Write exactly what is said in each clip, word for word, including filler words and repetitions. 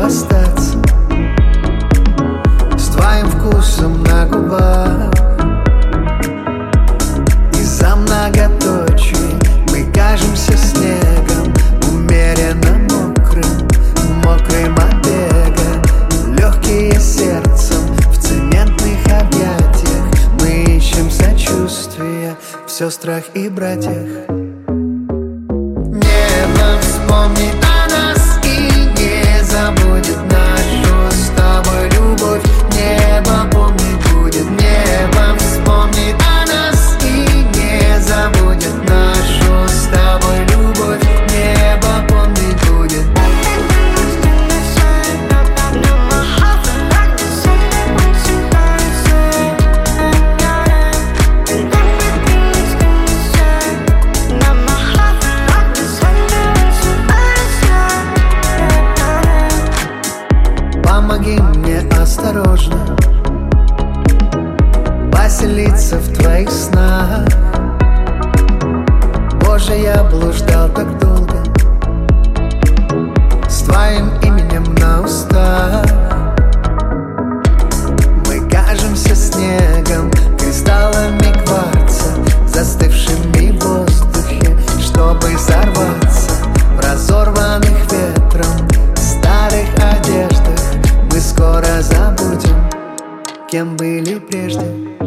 остаться с твоим вкусом на губах. Из-за многоточий мы кажемся снегом, умеренно мокрым, мокрым от бега. Легкие сердцем в цементных объятиях, мы ищем сочувствие в сестрах и братьях. Небо вспомнит о нас и не забудет нашу с тобой любовь. Небо помнить будет. Небо вспомнит о нас и не забудет нашу с тобой любовь. Небо помнить будет. Помоги мне осторожно поселиться в твоих снах. Боже, я блуждал так долго с твоим именем на устах. Мы кажемся снегом, кристаллами кварца, застывшими в воздухе, чтобы взорваться в разорванных ветром старых одеждах. Мы скоро забудем, кем были прежде.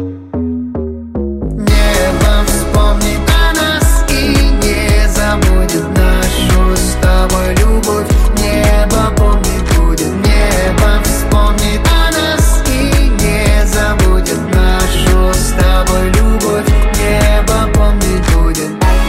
Небо вспомнит о нас и не забудет нашу с тобой любовь. Небо помнить будет. Небо вспомнит о нас и не забудет нашу с тобой любовь. Небо помнить будет.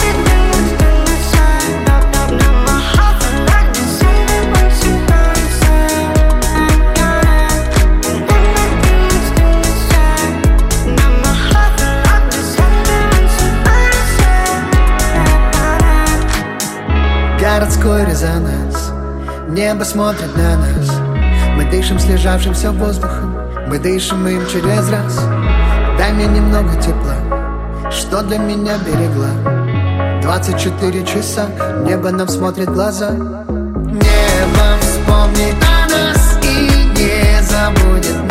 Городской резонанс, небо смотрит на нас. Мы дышим слежавшимся воздухом, мы дышим им через раз. Дай мне немного тепла, что для меня берегла. Двадцать четыре часа, небо нам смотрит в глаза. Небо вспомнит о нас и не забудет